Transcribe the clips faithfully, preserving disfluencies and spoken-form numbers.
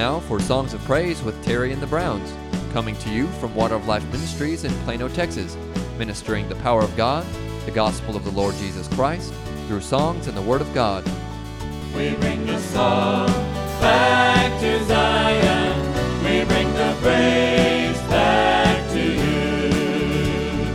now for Songs of Praise with Terry and the Browns, coming to you from Water of Life Ministries in Plano, Texas, ministering the power of God, the gospel of the Lord Jesus Christ, through songs and the Word of God. We bring the song back to Zion. We bring the praise back to you.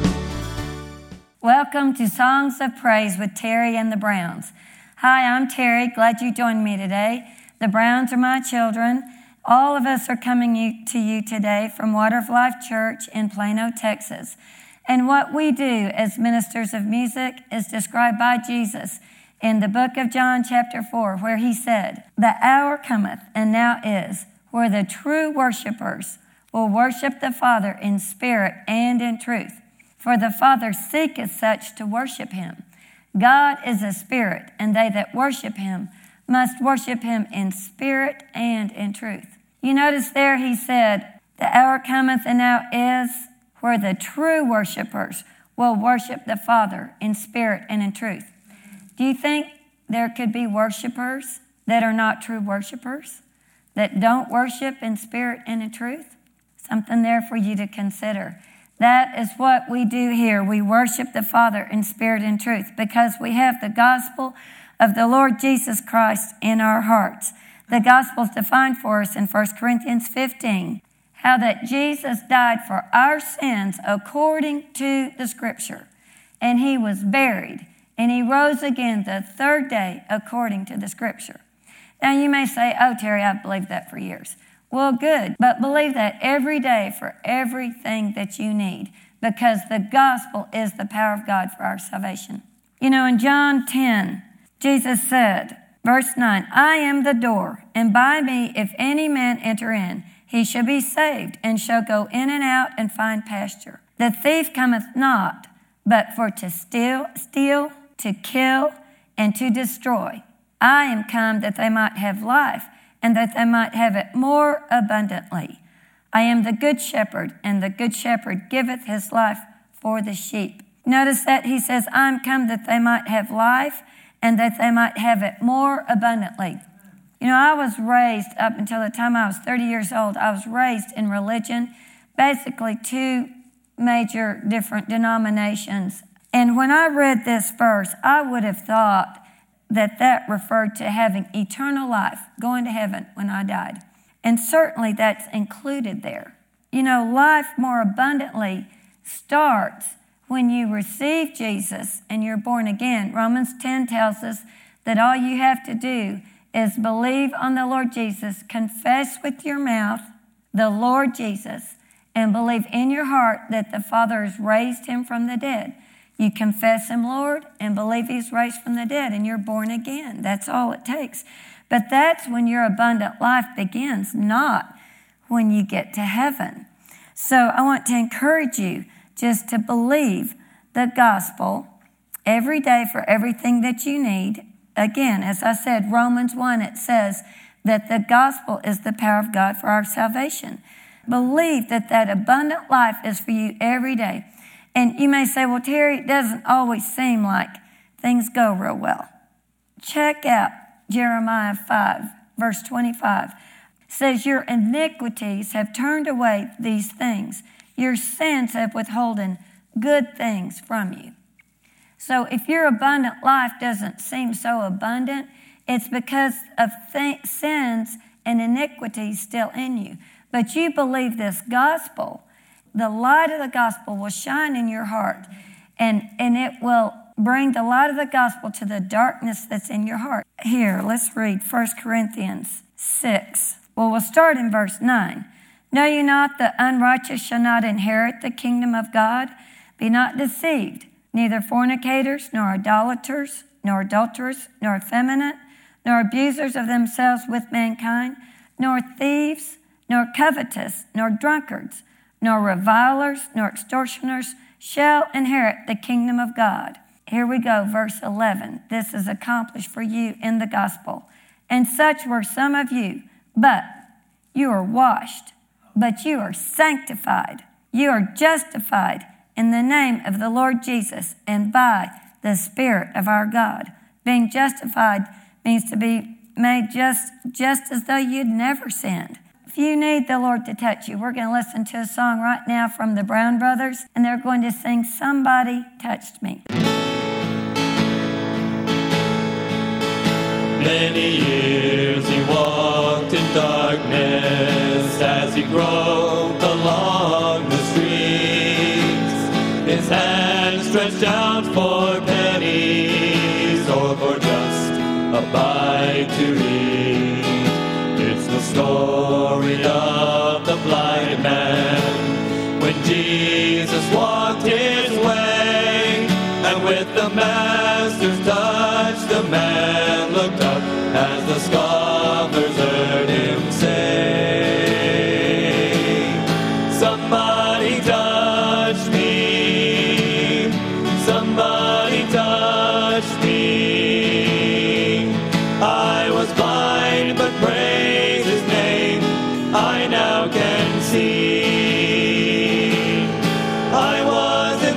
Welcome to Songs of Praise with Terry and the Browns. Hi, I'm Terry. Glad you joined me today. The Browns are my children. All of us are coming to you today from Water of Life Church in Plano, Texas. And what we do as ministers of music is described by Jesus in the book of John chapter four, where he said, "The hour cometh, and now is, where the true worshipers will worship the Father in spirit and in truth. For the Father seeketh such to worship him. God is a spirit, and they that worship him must worship him in spirit and in truth." You notice there he said, "The hour cometh and now is, where the true worshipers will worship the Father in spirit and in truth." Do you think there could be worshipers that are not true worshipers, that don't worship in spirit and in truth? Something there for you to consider. That is what we do here. We worship the Father in spirit and truth because we have the gospel of the Lord Jesus Christ in our hearts. The gospel is defined for us in First Corinthians fifteen, how that Jesus died for our sins according to the Scripture, and he was buried, and he rose again the third day according to the Scripture. Now you may say, "Oh, Terry, I've believed that for years." Well, good, but believe that every day for everything that you need, because the gospel is the power of God for our salvation. You know, in John ten, Jesus said, verse nine, "I am the door, and by me if any man enter in, he shall be saved, and shall go in and out and find pasture. The thief cometh not, but for to steal, steal, to kill, and to destroy. I am come that they might have life, and that they might have it more abundantly. I am the good shepherd, and the good shepherd giveth his life for the sheep." Notice that he says, "I'm come that they might have life, and that they might have it more abundantly." You know, I was raised up until the time I was thirty years old. I was raised in religion, basically two major different denominations. And when I read this verse, I would have thought that that referred to having eternal life, going to heaven when I died. And certainly that's included there. You know, life more abundantly starts when you receive Jesus and you're born again. Romans ten tells us that all you have to do is believe on the Lord Jesus, confess with your mouth the Lord Jesus, and believe in your heart that the Father has raised him from the dead. You confess him, Lord, and believe he's raised from the dead, and you're born again. That's all it takes. But that's when your abundant life begins, not when you get to heaven. So I want to encourage you just to believe the gospel every day for everything that you need. Again, as I said, Romans one, it says that the gospel is the power of God for our salvation. Believe that that abundant life is for you every day. And you may say, "Well, Terry, it doesn't always seem like things go real well." Check out Jeremiah five, verse twenty-five. It says, "Your iniquities have turned away these things. Your sins have withholden good things from you." So if your abundant life doesn't seem so abundant, it's because of th- sins and iniquities still in you. But you believe this gospel, the light of the gospel will shine in your heart, and, and it will bring the light of the gospel to the darkness that's in your heart. Here, let's read First Corinthians six. Well, we'll start in verse nine. "Know you not that unrighteous shall not inherit the kingdom of God? Be not deceived. Neither fornicators, nor idolaters, nor adulterers, nor effeminate, nor abusers of themselves with mankind, nor thieves, nor covetous, nor drunkards, nor revilers, nor extortioners shall inherit the kingdom of God." Here we go, verse eleven. This is accomplished for you in the gospel. "And such were some of you, but you are washed, but you are sanctified, you are justified in the name of the Lord Jesus and by the Spirit of our God." Being justified means to be made just, just as though you'd never sinned. If you need the Lord to touch you, we're going to listen to a song right now from the Brown Brothers, and they're going to sing Somebody Touched Me. Many years he walked in darkness as he groped along the streets. His hand stretched out for pennies or for just a bite to eat. It's the story of the blind man when Jesus walked his way, and with the Master's touch the man looked up as the scoffers heard him say, somebody touched me, somebody touched me. I was blind but praise his name, I now can see. I was in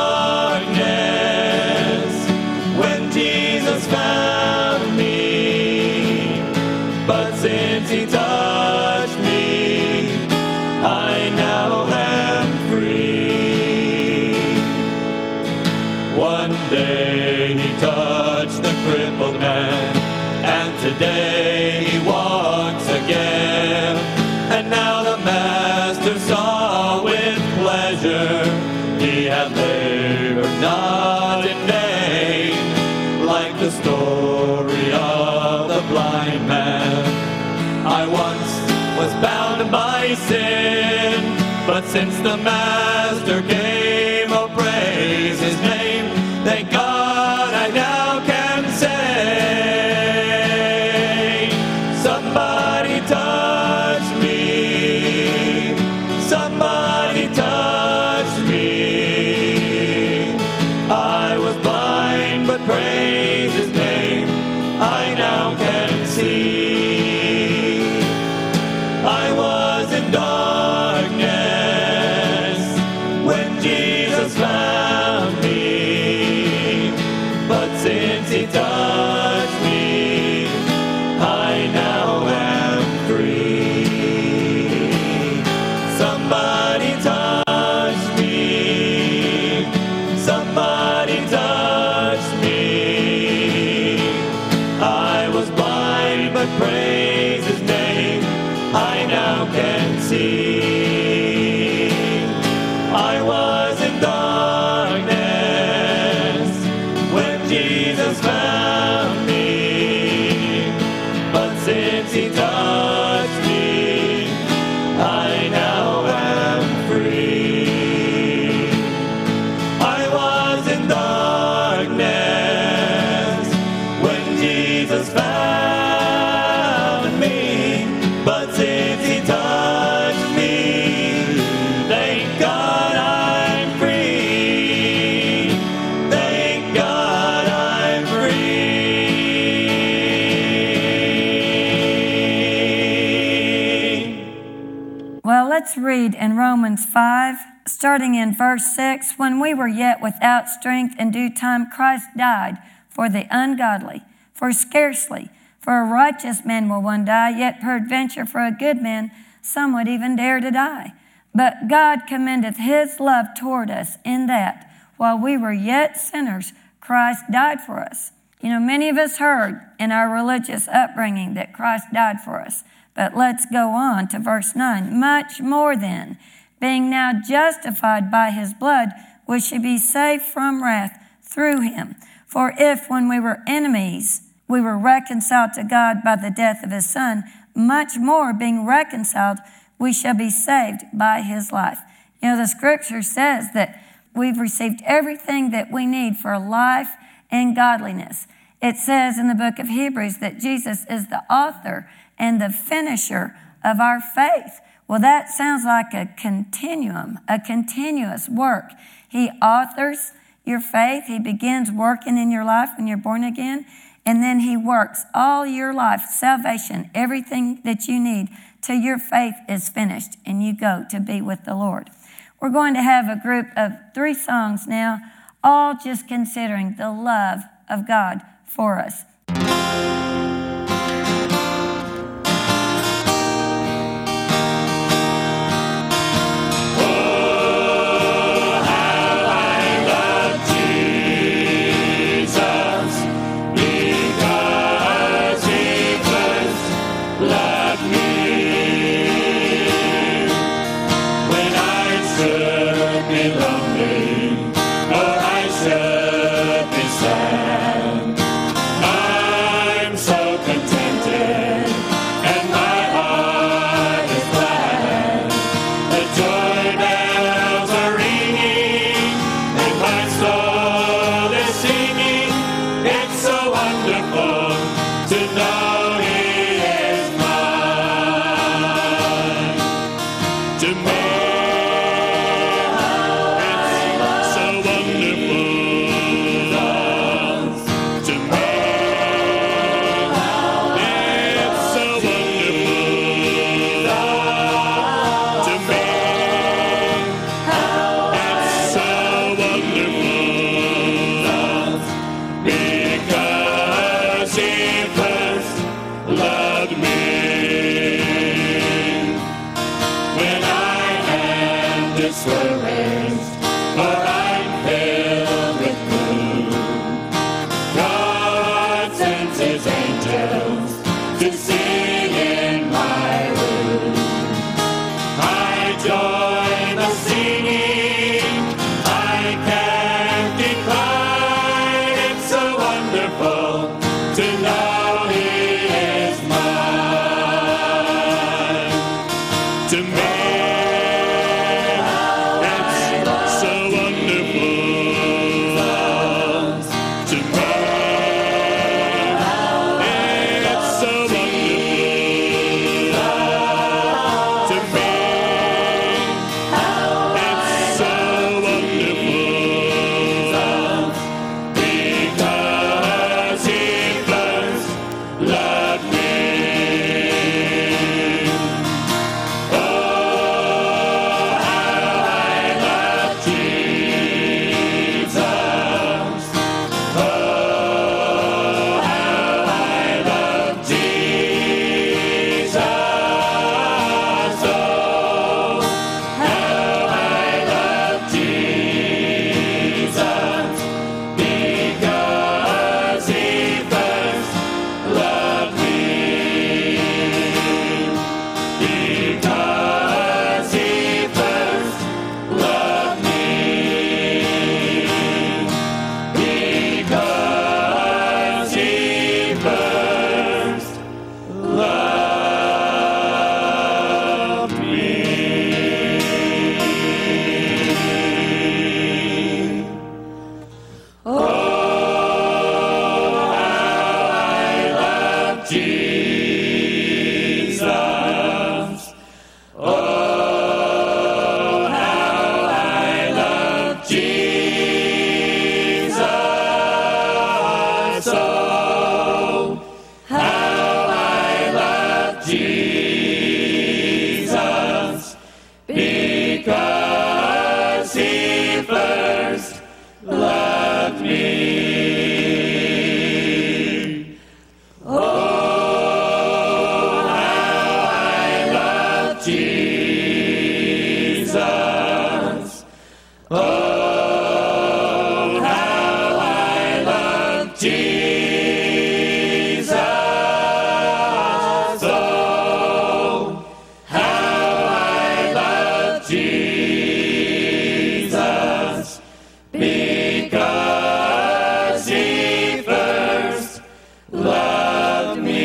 darkness when Jesus found me, but since he touched me, I now am free. One day he touched the crippled man, and today he walks again. And now the Master saw with pleasure he had labored not in vain, like the story of the blind man. I once was bound by sin, but since the Master came, oh praise his name. Thank God I now can say, somebody touched me, somebody touched me. I was blind but praise his name, I now can see. I was in darkness when Jesus found me, but since he touched me, I now am free. Somebody touched me, somebody touched me. I was blind but praise his name, I now can see. I was in darkness when Jesus found me, but since he touched me, I now am free. I was in darkness when Jesus found me, but since he touched me, thank God I'm free. Thank God I'm free. Well, let's read in Romans five, starting in verse six. When we were yet without strength, in due time Christ died for the ungodly. For scarcely for a righteous man will one die, yet peradventure for a good man some would even dare to die. But God commendeth his love toward us, in that, while we were yet sinners, Christ died for us. You know, many of us heard in our religious upbringing that Christ died for us. But let's go on to verse nine. Much more then, being now justified by his blood, we should be saved from wrath through him. For if, when we were enemies, we were reconciled to God by the death of his Son, much more, being reconciled, we shall be saved by his life. You know, the scripture says that we've received everything that we need for life and godliness. It says in the book of Hebrews that Jesus is the author and the finisher of our faith. Well, that sounds like a continuum, a continuous work. He authors your faith. He begins working in your life when you're born again. And then he works all your life, salvation, everything that you need till your faith is finished and you go to be with the Lord. We're going to have a group of three songs now, all just considering the love of God for us. can't decline. It's so wonderful to know He is mine. To me, it's so wonderful. To me, it's so wonderful. To me, it's so wonderful. Because He first loved me. Oh, how I love Jesus. Oh, how I love Jesus. Oh, how I love Jesus. Because He first loved me. Because He first loved me. Because He first loved me. Oh, how I love Jesus. Oh, how I love Jesus. Oh, how I love Jesus. Because He first loved me. Oh, how I love Jesus. Oh, how I love Jesus. Oh, how I love Jesus. Because He first loved me.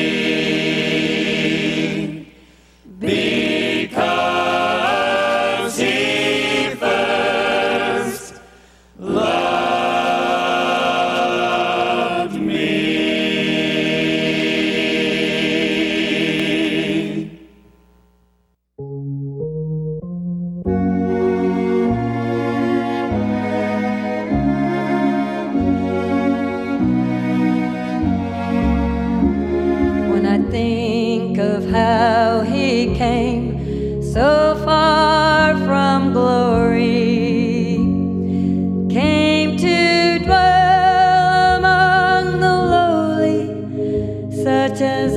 Because He first loved me. When I think of how He came so far from glory, came to dwell among the lowly, such as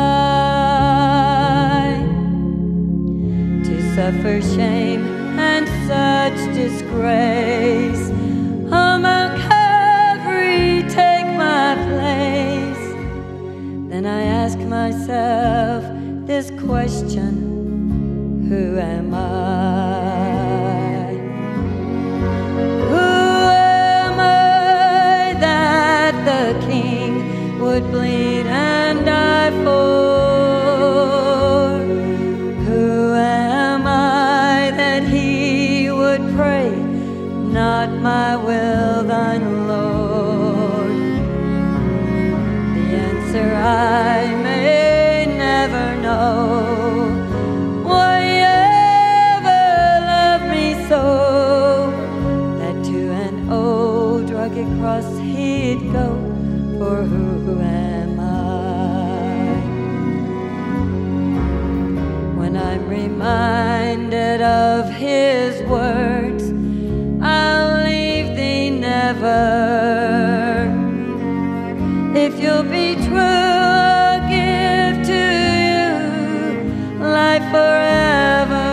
I, to suffer shame and such disgrace. On Mount Calvary, take my place. Then I ask myself this question: who am I? Who am I that the King would bleed and die for? Who am I that He would pray, not my will, thine, Lord? The answer I may never know. Why ever love me so, that to an old rugged cross He'd go? For who am I? When I'm reminded of His words, I'll leave thee never. If you'll be true, I'll give to you life forever.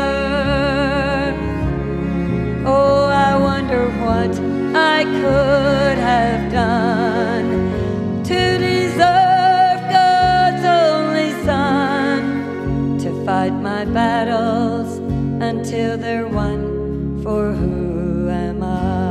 Oh, I wonder what I could have done to deserve God's only Son, to fight my battles until they're won. For who am I?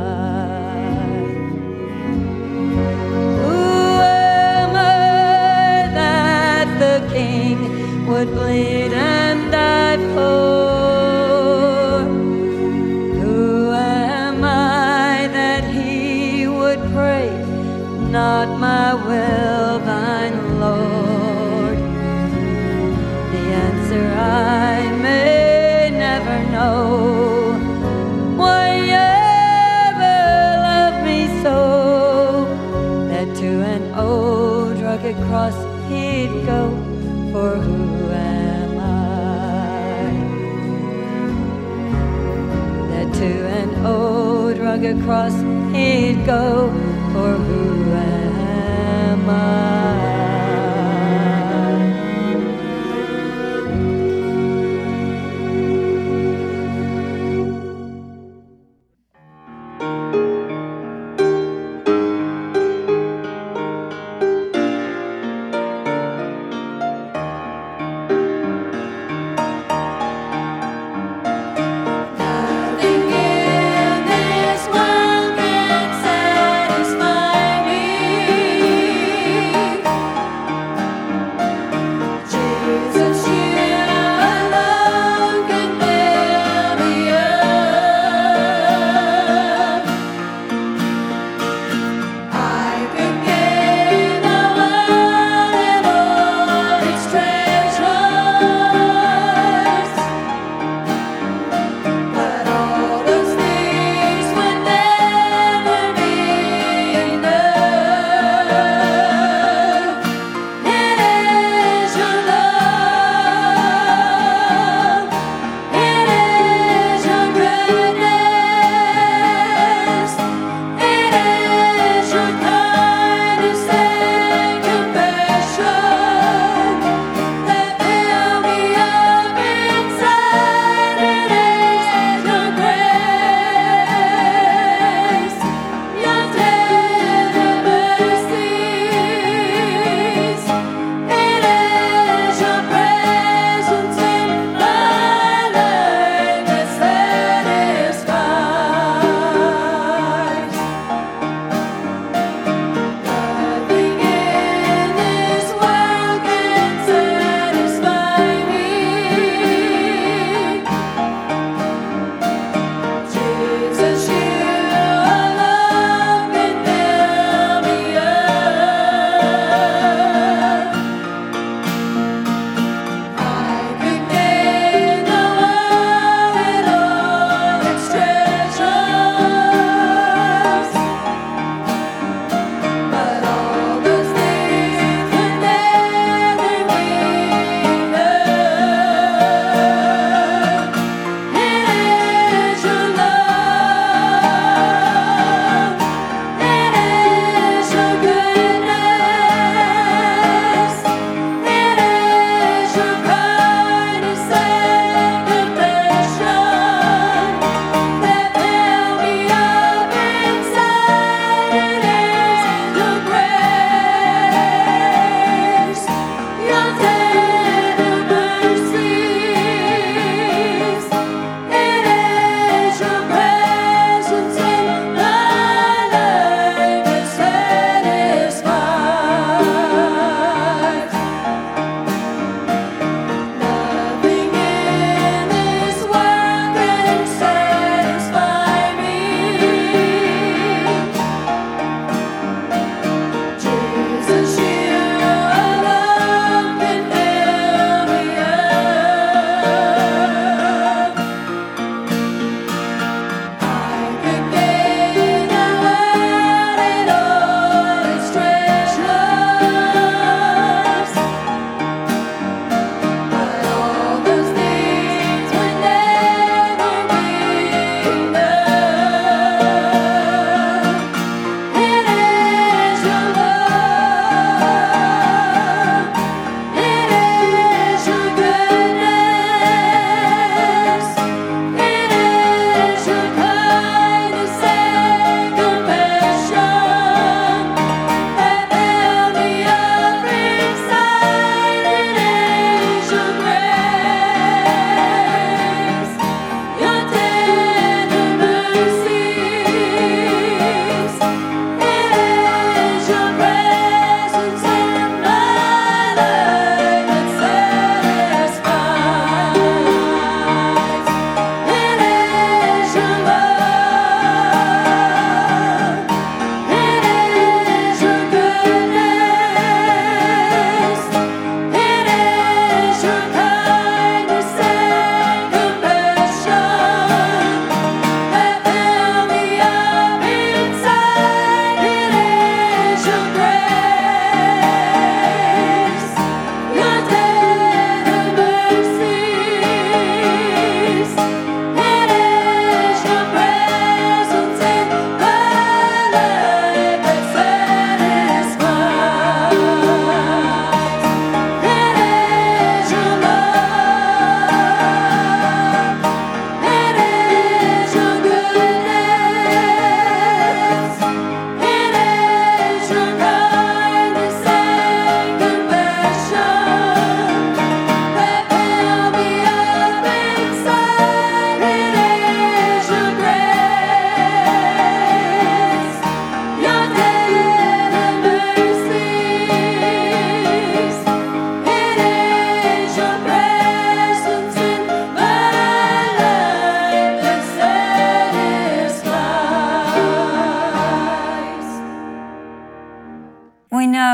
pray, not my will, thine, Lord. The answer I may never know. Why you ever loved me so, that to an old rugged cross he'd go, for who am I? That to an old rugged cross he'd go, for who am I?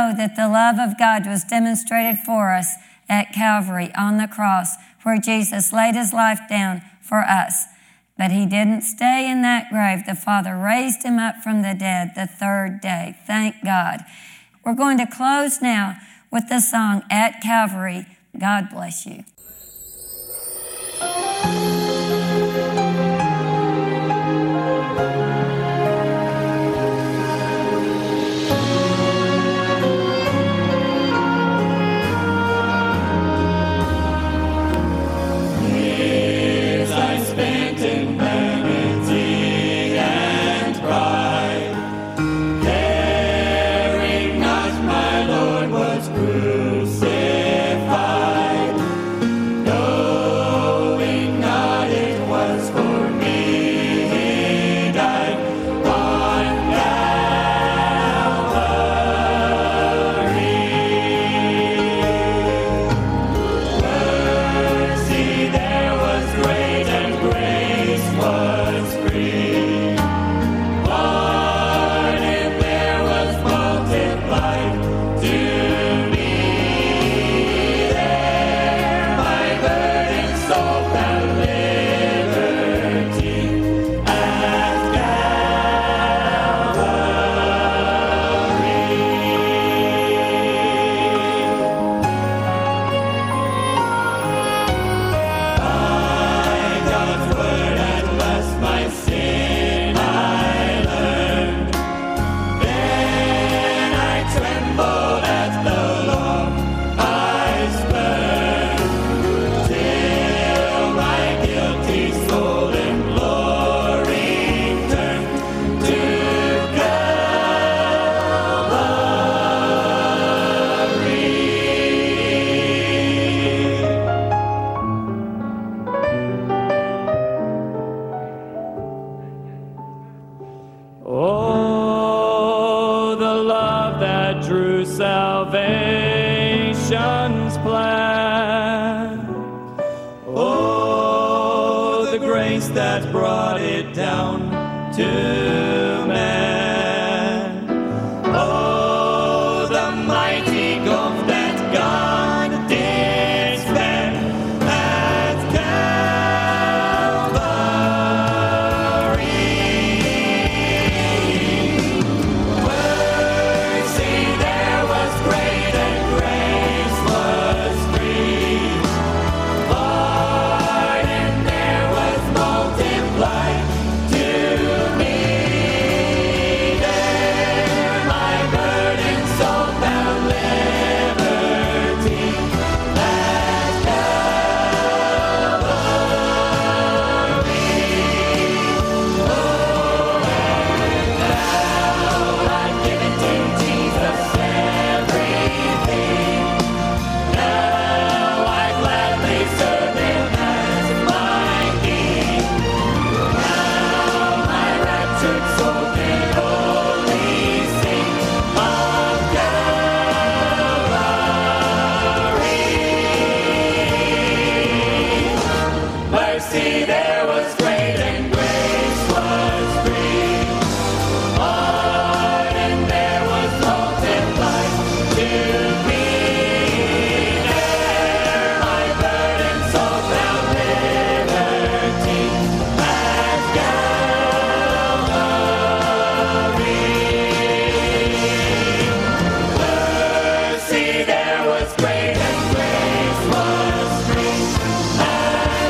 know that the love of God was demonstrated for us at Calvary on the cross, where Jesus laid his life down for us. But he didn't stay in that grave. The Father raised him up from the dead the third day. Thank God. We're going to close now with the song, At Calvary. God bless you. Salvation's plan. Oh, the grace that brought it down to man. Oh, the mighty gulf that God did span at Calvary. Mercy there was great and grace was free. Pardon there was multiplied to me. There my burdened soul found liberty at Calvary. Oh, and now I've given to Jesus everything. Now I gladly serve him as my King. Now my raptured soul can only sing of Calvary. Mercy there was great and grace was free. Pardon there was multiplied to me. There my burdened soul found liberty at Calvary. Mercy there was great and grace was free at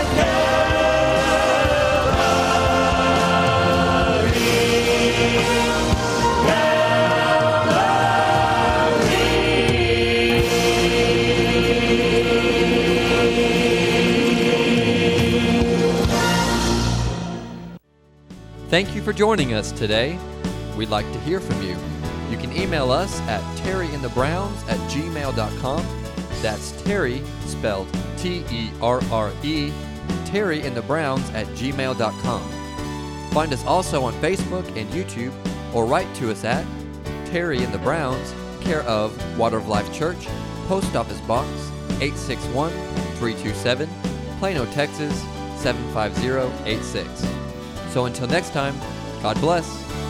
Thank you for joining us today. We'd like to hear from you. You can email us at terryandthebrowns at gmail dot com. That's Terry, spelled T E R R E, terryandthebrowns at gmail dot com. Find us also on Facebook and YouTube, or write to us at Terry and the Browns, care of Water of Life Church, Post Office Box eight six one, three two seven, Plano, Texas seven five zero eight six. So until next time, God bless.